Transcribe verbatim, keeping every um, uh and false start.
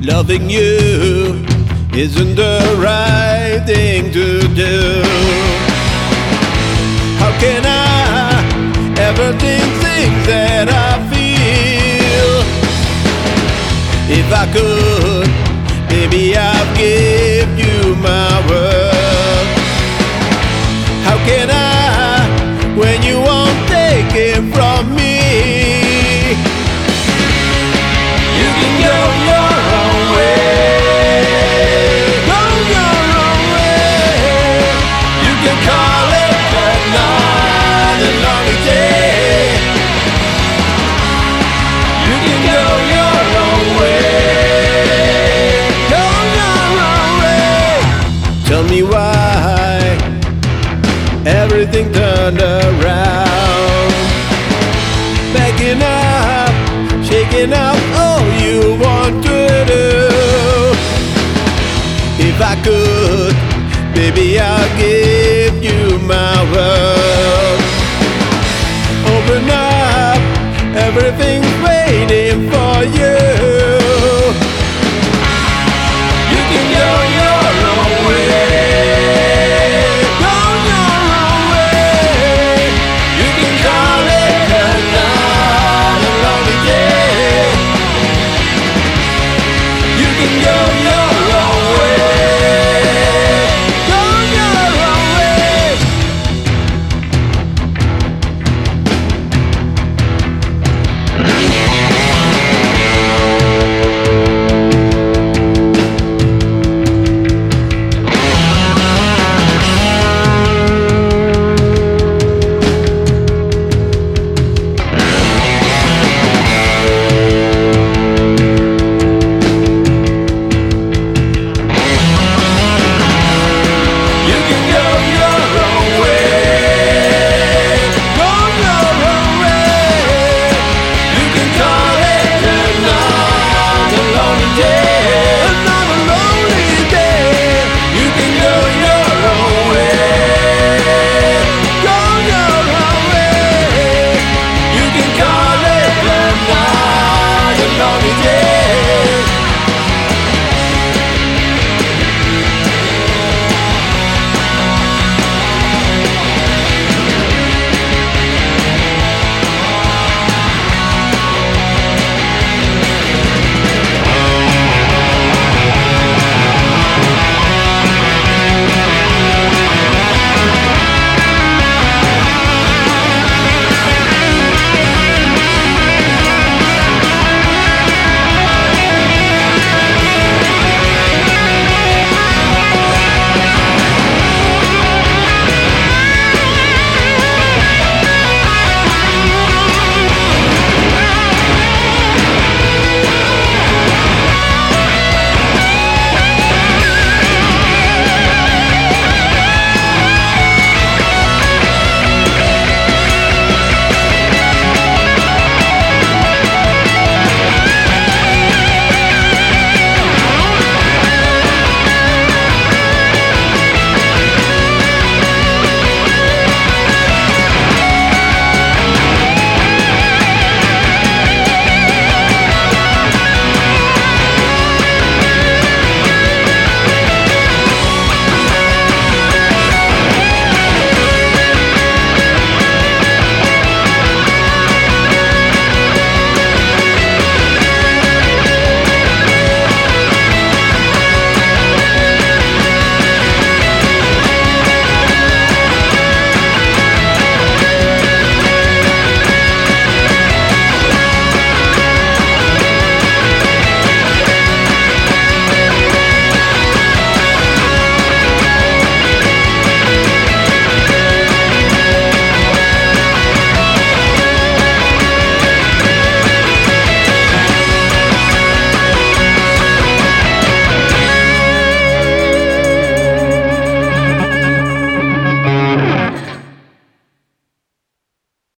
Loving you isn't the right thing to do. How can I ever think things that I feel? If I could, baby, I'd give you my word. How can I when you won't take it from me? You can go your own way, go your own way. You can call it a night, a lonely day. You can go your own way, go your own way. Tell me why everything turned around. Backing up, shaking up all you want to do. If I could, baby, I'll give